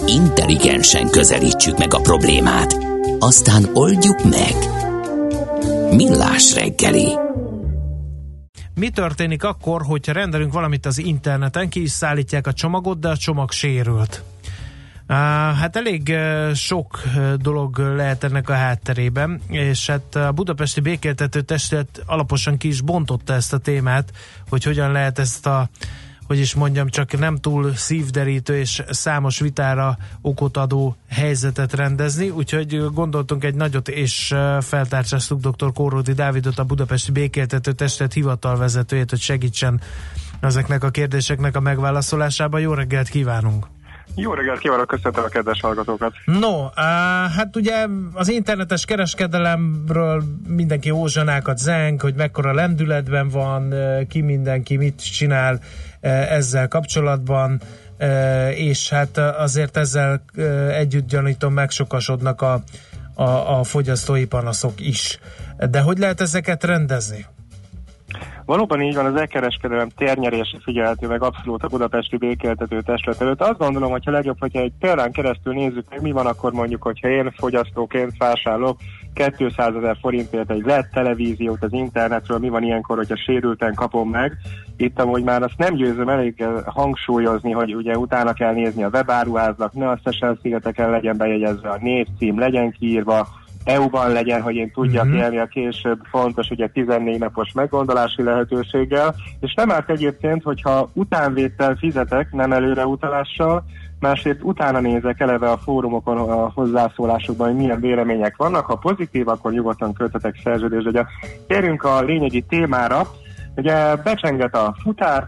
Intelligensen közelítsük meg a problémát, aztán oldjuk meg. Millás reggeli. Mi történik akkor, hogyha rendelünk valamit az interneten, ki is szállítják a csomagot, de a csomag sérült? Hát elég sok dolog lehet ennek a hátterében, és hát a Budapesti Békéltető Testület alaposan ki is bontotta ezt a témát, hogy hogyan lehet ezt a, hogy is mondjam, csak nem túl szívderítő és számos vitára okot adó helyzetet rendezni, úgyhogy gondoltunk egy nagyot, és feltárcsáztuk dr. Kóródi Dávidot, a Budapesti Békéltető Testület hivatalvezetőjét, hogy segítsen ezeknek a kérdéseknek a megválaszolásában. Jó reggelt kívánunk! Jó reggelt kívánok, köszöntöm a kedves hallgatókat! No, hát ugye az internetes kereskedelemről mindenki hózsanákat zeng, hogy mekkora lendületben van, mindenki mit csinál ezzel kapcsolatban, és hát azért ezzel együtt gyanítom megsokasodnak a fogyasztói panaszok is. De hogy lehet ezeket rendezni? Valóban így van, az e-kereskedelem térnyerése figyelhető meg abszolút a Budapesti Békéltető Testület előtt. Azt gondolom, hogyha legjobb, hogyha egy példán keresztül nézzük meg, mi van akkor mondjuk, hogyha én fogyasztóként vásárolok 200 000 forintért egy LED televíziót az internetről, mi van ilyenkor, hogyha sérülten kapom meg. Itt amúgy már azt nem győzöm elég hangsúlyozni, hogy ugye utána kell nézni a webáruháznak, ne a Seychelles-szigeteken legyen bejegyezve, a névcím legyen kiírva, EU-ban legyen, hogy én tudjak élni a később, fontos ugye 14 napos meggondolási lehetőséggel, és nem árt egyébként, hogyha utánvétel fizetek, nem előreutalással, másrészt utána nézek eleve a fórumokon, a hozzászólásokban, hogy milyen vélemények vannak, ha pozitív, akkor nyugodtan köttetek szerződést. Ugye térjünk a lényegi témára, ugye becsenget a futár,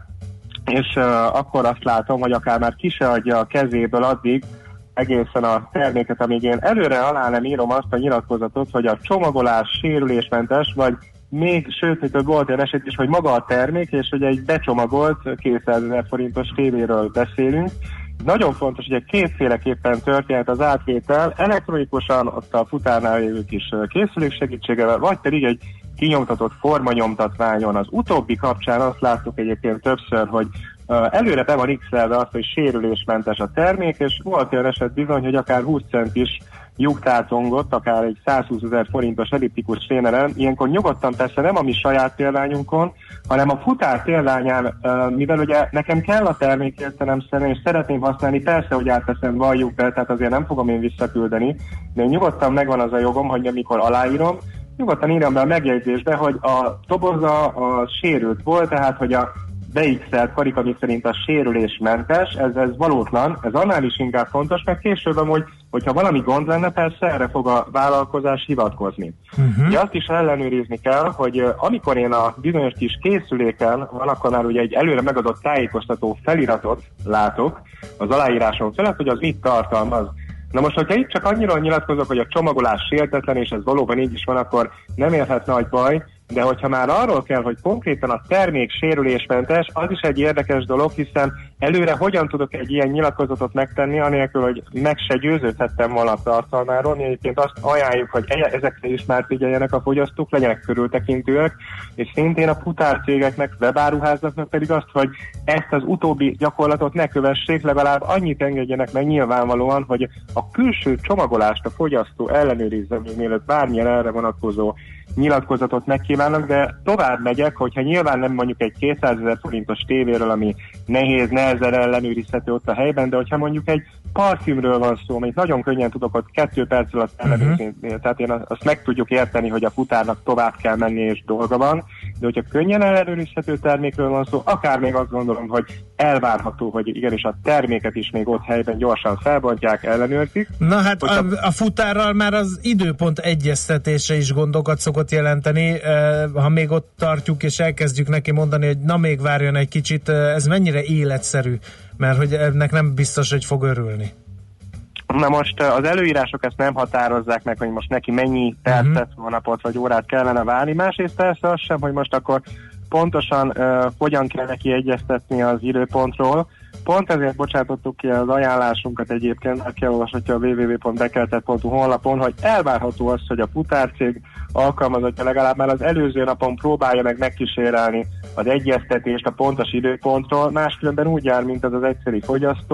és akkor azt látom, hogy akár már ki se adja a kezéből addig, egészen a terméket, amíg én előre alá nem írom azt a nyilatkozatot, hogy a csomagolás sérülésmentes, vagy még, sőt, hogy volt olyan eset is, hogy maga a termék, és hogy egy becsomagolt 200 000 forintos tévéről beszélünk. Nagyon fontos, hogy kétféleképpen történhet az átvétel, elektronikusan, ott a futárnál lévő kis készülék segítségével, vagy pedig egy kinyomtatott formanyomtatványon. Az utóbbi kapcsán azt láttuk egyébként többször, hogy előre be van x-elve azt, hogy sérülésmentes a termék, és volt olyan eset bizony, hogy akár 20 centis lyuktátongott, akár egy 120 000 forintos elliptikus fénelen. Ilyenkor nyugodtan persze nem a mi saját példányunkon, hanem a futár példányán, mivel ugye nekem kell a termék értelemszerűen, és szeretném használni, persze, hogy átteszem, valljuk be, tehát azért nem fogom én visszaküldeni, de nyugodtan megvan az a jogom, hogy amikor aláírom, nyugodtan írjam be a megjegyzésbe, hogy a doboza a sérült volt, tehát hogy a beixelt karika, ami szerint a sérülésmentes, ez valótlan, ez annál is inkább fontos, mert később amúgy, hogyha valami gond lenne, persze erre fog a vállalkozás hivatkozni. Ugye azt is ellenőrizni kell, hogy amikor én a bizonyos kis készüléken van, akkor már ugye egy előre megadott tájékoztató feliratot látok az aláíráson felett, hogy az mit tartalmaz. Na most, hogyha itt csak annyira nyilatkozok, hogy a csomagolás sértetlen, és ez valóban így is van, akkor nem érhet nagy baj, de hogyha már arról kell, hogy konkrétan a termék sérülésmentes, az is egy érdekes dolog, hiszen előre hogyan tudok egy ilyen nyilatkozatot megtenni, anélkül, hogy meg se győződhettem volna a tartalmáról. Mi egyébként azt ajánljuk, hogy ezekre is már figyeljenek a fogyasztók, legyenek körültekintőek, és szintén a futárcégeknek, webáruházaknak pedig azt, hogy ezt az utóbbi gyakorlatot ne kövessék, legalább annyit engedjenek meg nyilvánvalóan, hogy a külső csomagolást a fogyasztó ellenőrizze, még mielőtt bármilyen erre vonatkozó nyilatkozatot megkívánnak, de tovább megyek, hogyha nyilván nem mondjuk egy 200 000 forintos tévéről, ami nehezen ellenőrizhető ott a helyben, de hogyha mondjuk egy parfümről van szó, amit nagyon könnyen tudok ott 2 perc alatt ellenőrizni, tehát én azt meg tudjuk érteni, hogy a futárnak tovább kell menni és dolga van, de hogyha könnyen ellenőrizhető termékről van szó, akár még azt gondolom, hogy elvárható, hogy igenis a terméket is még ott helyben gyorsan felbontják, ellenőrzik. Na hát a futárral már az időpont egyeztetése is gondokat szokott jelenteni, ha még ott tartjuk és elkezdjük neki mondani, hogy na még várjon egy kicsit, ez mennyire életszerű, mert hogy ennek nem biztos, hogy fog örülni. Na most az előírások ezt nem határozzák meg, hogy most neki mennyi percet, napot vagy órát kellene várni. Másrészt persze az sem, hogy most akkor pontosan hogyan kell neki egyeztetni az időpontról. Pont ezért bocsátottuk ki az ajánlásunkat egyébként, aki olvashatja a www.bekeltett.hu honlapon, hogy elvárható az, hogy a futárcég alkalmazottja legalább már az előző napon próbálja meg megkísérelni az egyeztetést a pontos időpontról, máskülönben úgy jár, mint az egyszeri fogyasztó,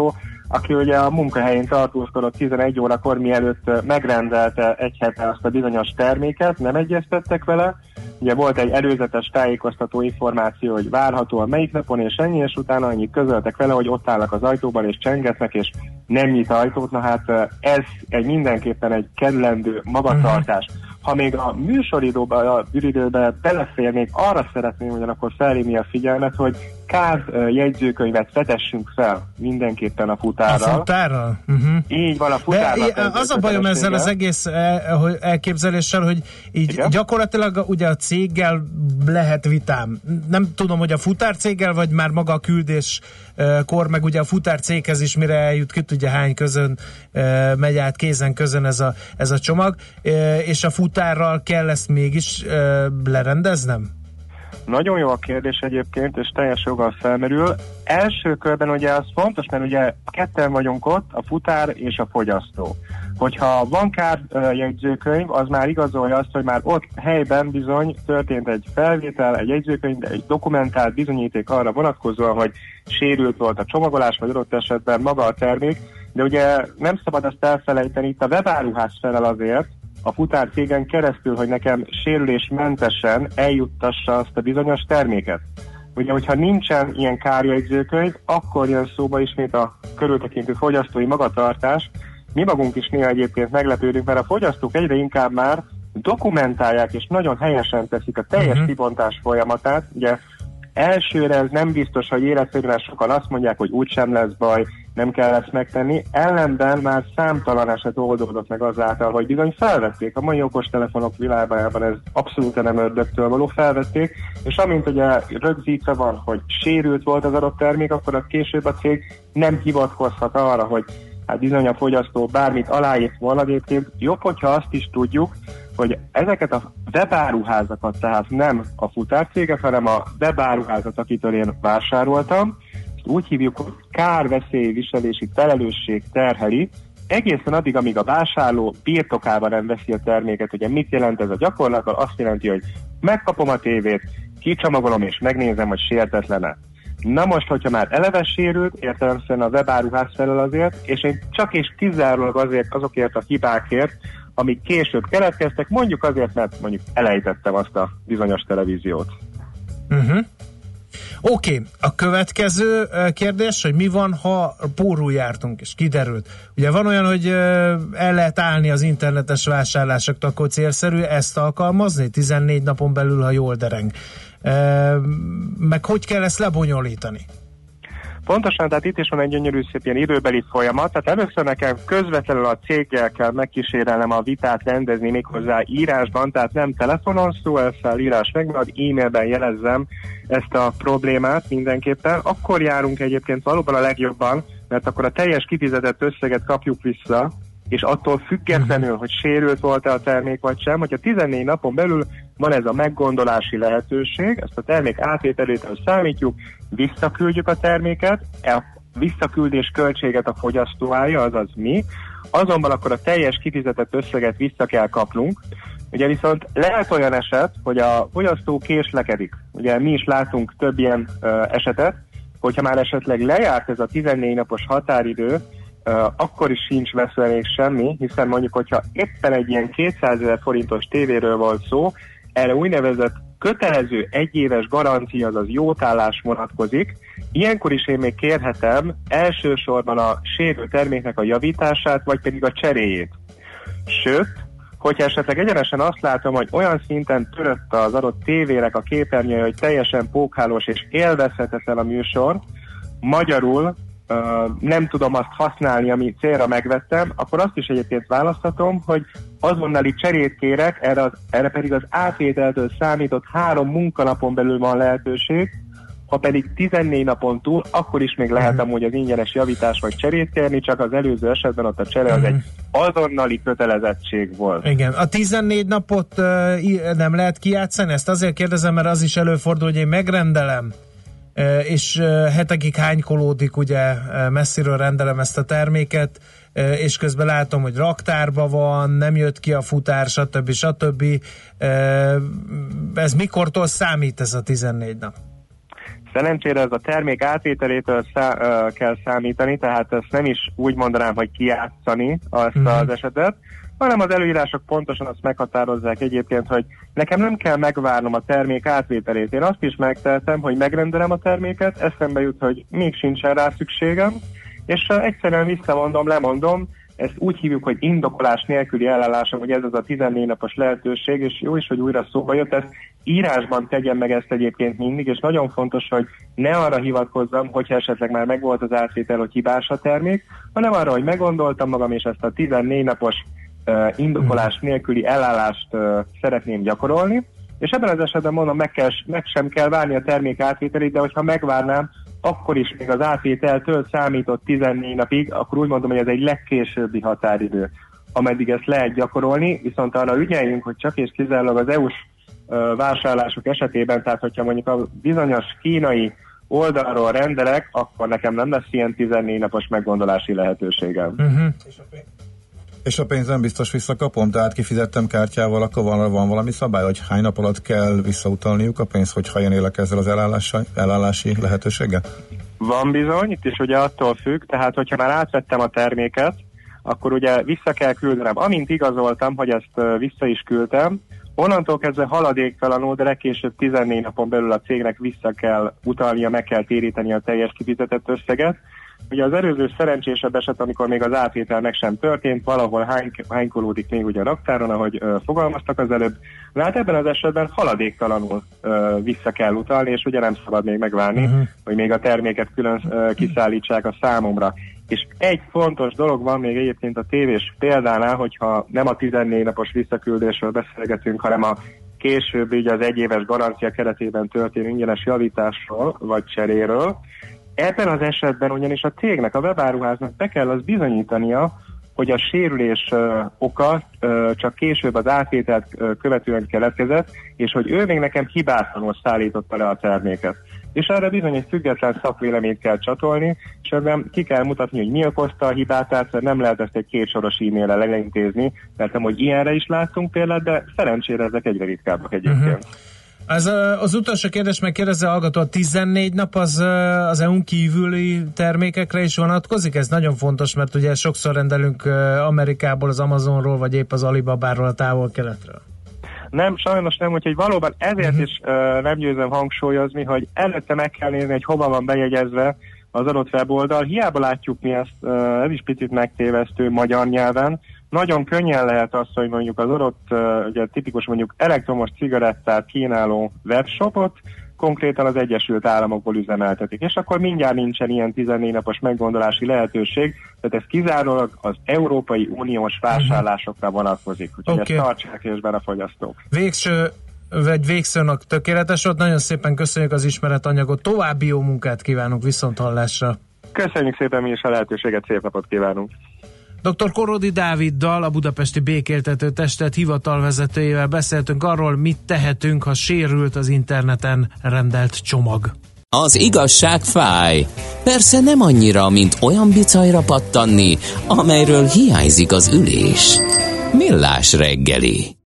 aki ugye a munkahelyén tartózkodott 11 órakor, mielőtt megrendelte egy hete azt a bizonyos terméket, nem egyeztettek vele. Ugye volt egy előzetes tájékoztató információ, hogy várhatóan melyik napon és ennyi, és utána annyit közöltek vele, hogy ott állnak az ajtóban és csengetnek, és nem nyit ajtót. Na hát ez mindenképpen egy kerülendő magatartás. Ha még a műsoridőben, a űridőben beleférnék, arra szeretném ugyanakkor felhívni a figyelmet, hogy jegyzőkönyvet vetessünk fel mindenképpen a futárral. A futárral? Így van, a futárral. Az a bajom ezzel az egész elképzeléssel, hogy így igen? Gyakorlatilag ugye a céggel lehet vitám. Nem tudom, hogy a futárcéggel, vagy már maga a küldéskor, meg ugye a futárcéghez is mire eljut, ki tudja hány közön megy át kézen közön ez a csomag, és a futárral kell ezt mégis lerendeznem? Nagyon jó a kérdés egyébként, és teljes joggal felmerül. Első körben ugye az fontos, mert ugye ketten vagyunk ott, a futár és a fogyasztó. Hogyha van kárjegyzőkönyv, az már igazolja azt, hogy már ott helyben bizony történt egy felvétel, egy jegyzőkönyv, egy dokumentált bizonyíték arra vonatkozóan, hogy sérült volt a csomagolás, vagy adott esetben maga a termék, de ugye nem szabad azt elfelejteni, itt a webáruház felel azért, a futárcégen keresztül, hogy nekem sérülésmentesen eljuttassa azt a bizonyos terméket. Ugye, hogyha nincsen ilyen kárjegyzőkönyv, akkor jön szóba ismét a körültekintő fogyasztói magatartás. Mi magunk is néha egyébként meglepődünk, mert a fogyasztók egyre inkább már dokumentálják, és nagyon helyesen teszik a teljes kibontás folyamatát. Ugye elsőre ez nem biztos, hogy életszerűen sokan azt mondják, hogy úgysem lesz baj, nem kell ezt megtenni. Ellenben már számtalan eset oldódott meg azáltal, hogy bizony felvették. A mai okostelefonok világában ez abszolút nem ördögtől való, felvették, és amint ugye rögzítve van, hogy sérült volt az adott termék, akkor az később a cég nem hivatkozhat arra, hogy hát bizony a fogyasztó bármit aláírt volna. Egyébként jobb, hogyha azt is tudjuk, hogy ezeket a webáruházakat, tehát nem a futárcéget, hanem a webáruházat, akitől én vásároltam, úgy hívjuk, hogy kárveszélyviselési felelősség terheli, egészen addig, amíg a vásárló birtokában nem veszi a terméket. Ugye mit jelent ez a gyakorlatban? Azt jelenti, hogy megkapom a tévét, kicsomagolom és megnézem, hogy sértetlen-e. Na most, hogyha már eleve sérült, értelemszerűen a webáruház felel azért, és én csak és kizárólag azokért a hibákért, amik később keletkeztek, mondjuk azért, mert mondjuk elejtettem azt a bizonyos televíziót. Oké, a következő kérdés, hogy mi van, ha pórul jártunk, és kiderült. Ugye van olyan, hogy el lehet állni az internetes vásárlásoktól, akkor célszerű ezt alkalmazni, 14 napon belül, ha jól dereng. Meg hogy kell ezt lebonyolítani? Pontosan, tehát itt is van egy gyönyörű szép ilyen időbeli folyamat, tehát először nekem közvetlenül a céggel kell megkísérelnem a vitát rendezni, méghozzá írásban, tehát nem telefonon szó, elszáll írás megmarad, e-mailben jelezzem ezt a problémát mindenképpen. Akkor járunk egyébként valóban a legjobban, mert akkor a teljes kifizetett összeget kapjuk vissza, és attól függetlenül, hogy sérült volt-e a termék vagy sem, hogyha 14 napon belül van ez a meggondolási lehetőség, ezt a termék átvételétől számítjuk, visszaküldjük a terméket, a visszaküldés költséget a fogyasztó állja, azaz mi, azonban akkor a teljes kifizetett összeget vissza kell kapnunk. Ugye viszont lehet olyan eset, hogy a fogyasztó késlekedik. Ugye mi is látunk több ilyen esetet, hogyha már esetleg lejárt ez a 14 napos határidő, akkor is sincs veszve még semmi, hiszen mondjuk, hogyha éppen egy ilyen 200 000 forintos tévéről volt szó, erre úgynevezett kötelező egyéves garancia, azaz jótállás vonatkozik. Ilyenkor is én még kérhetem elsősorban a sérült terméknek a javítását, vagy pedig a cseréjét. Sőt, hogyha esetleg egyenesen azt látom, hogy olyan szinten törött az adott tévének a képernyője, hogy teljesen pókhálós és élvezhetetlen a műsor, magyarul nem tudom azt használni, ami célra megvettem, akkor azt is egyébként választhatom, hogy azonnali cserét kérek, erre pedig az átvételtől számított 3 munkanapon belül van lehetőség, ha pedig 14 napon túl, akkor is még lehet amúgy az ingyenes javítás vagy cserét kérni, csak az előző esetben ott a csere az egy azonnali kötelezettség volt. Igen, a 14 napot nem lehet kijátszani? Ezt azért kérdezem, mert az is előfordul, hogy én megrendelem, és hetekig hánykolódik, ugye messziről rendelem ezt a terméket, és közben látom, hogy raktárban van, nem jött ki a futár, stb. Ez mikortól számít ez a 14 nap? Szerencsére ez a termék átvételétől kell számítani, tehát ezt nem is úgy mondanám, hogy kijátszani azt az esetet, hanem az előírások pontosan azt meghatározzák egyébként, hogy nekem nem kell megvárnom a termék átvételét. Én azt is megtehetem, hogy megrendelem a terméket, eszembe jut, hogy még sincsen rá szükségem, és egyszerűen visszamondom, lemondom. Ezt úgy hívjuk, hogy indokolás nélküli elállásom, hogy ez az a 14 napos lehetőség, és jó is, hogy újra szóba jött, ezt írásban tegyem meg ezt egyébként mindig, és nagyon fontos, hogy ne arra hivatkozzam, hogyha esetleg már megvolt az átvétel, hogy hibás a termék, hanem arra, hogy meggondoltam magam, és ezt a 14 napos indokolás nélküli elállást szeretném gyakorolni, és ebben az esetben mondom, meg sem kell várni a termék átvételét, de hogyha megvárnám, akkor is még az átvételtől számított 14 napig, akkor úgy mondom, hogy ez egy legkésőbbi határidő, ameddig ezt lehet gyakorolni, viszont arra ügyeljünk, hogy csak és kizárólag az EU-s vásárlások esetében, tehát hogyha mondjuk a bizonyos kínai oldalról rendelek, akkor nekem nem lesz ilyen 14 napos meggondolási lehetőségem. És a pénz nem biztos visszakapom, tehát kifizettem kártyával, akkor van valami szabály, hogy hány nap alatt kell visszautalniuk a pénzt, hogyha én élek ezzel az elállási lehetőséggel? Van bizony, itt is ugye attól függ, tehát hogyha már átvettem a terméket, akkor ugye vissza kell küldenem. Amint igazoltam, hogy ezt vissza is küldtem, onnantól kezdve haladéktalanul, de legkésőbb 14 napon belül a cégnek vissza kell utalnia, meg kell téríteni a teljes kifizetett összeget. Ugye az előző szerencsésebb eset, amikor még az átvétel meg sem történt, valahol hánykolódik még ugye a raktáron, ahogy fogalmaztak az előbb. De hát ebben az esetben haladéktalanul vissza kell utalni, és ugye nem szabad még megvárni, hogy még a terméket külön kiszállítsák a számomra. És egy fontos dolog van még egyébként a tévés példánál, hogyha nem a 14 napos visszaküldésről beszélgetünk, hanem a később ugye az egyéves garancia keretében történő ingyenes javításról vagy cseréről. Ebben az esetben ugyanis a cégnek, a webáruháznak be kell az bizonyítania, hogy a sérülés oka csak később az átvételt követően keletkezett, és hogy ő még nekem hibátlanul szállította le a terméket. És erre bizony egy független szakvéleményt kell csatolni, és ebben ki kell mutatni, hogy mi okozta a hibát, tehát nem lehet ezt egy kétsoros e-mail-el elintézni, mert nem, hogy ilyenre is láttunk példát, de szerencsére ezek egyre ritkábbak egyébként. Ez az utolsó kérdés, megkérdezze hallgató, a 14 nap az EU-n kívüli termékekre is vonatkozik? Ez nagyon fontos, mert ugye sokszor rendelünk Amerikából, az Amazonról, vagy épp az Alibabáról, a távol-keletről. Nem, sajnos nem, úgyhogy valóban ezért is nem győzöm hangsúlyozni, hogy előtte meg kell nézni, hogy hova van bejegyezve az adott weboldal. Hiába látjuk mi ezt, ez is picit megtévesztő magyar nyelven. Nagyon könnyen lehet az, hogy mondjuk az adott, ugye tipikus mondjuk elektromos cigarettát kínáló webshopot konkrétan az Egyesült Államokból üzemeltetik. És akkor mindjárt nincsen ilyen 14 napos meggondolási lehetőség, tehát ez kizárólag az Európai Uniós vásárlásokra vonatkozik. Úgyhogy ezt tartsák észben a fogyasztók. Végszónak tökéletes volt. Nagyon szépen köszönjük az ismeretanyagot. További jó munkát kívánunk, viszonthallásra. Köszönjük szépen mi is a lehetőséget, szép napot kívánunk. Dr. Korodi Dáviddal, a Budapesti Békéltető Testület hivatalvezetőjével beszéltünk arról, mit tehetünk, ha sérült az interneten rendelt csomag. Az igazság fáj. Persze nem annyira, mint olyan bicajra pattanni, amelyről hiányzik az ülés. Millás reggeli.